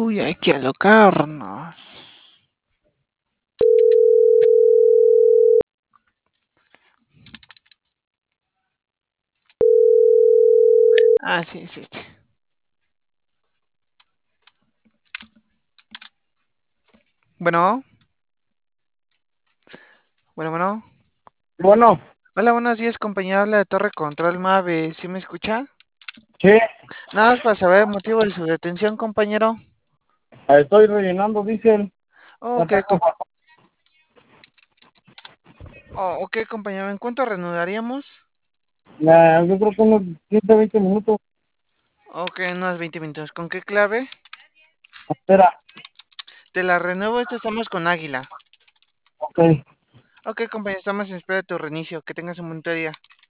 Uy, hay que alocarnos. Ah, sí, sí, sí. Bueno, bueno. Bueno, Hola, buenos días, compañero. Habla de Torre Control Mave. ¿Sí me escucha? sí, Nada más para saber el motivo de su detención, compañero. estoy rellenando diésel. Ya Ok, tengo, ok, compañero. ¿En cuánto reanudaríamos? yo creo que unos 15, 20 minutos. Ok, unos 20 minutos. ¿Con qué clave? Espera, Te la renuevo. Estamos con Águila. ok. Ok, compañero, estamos en espera de tu reinicio. Que tengas un buen día.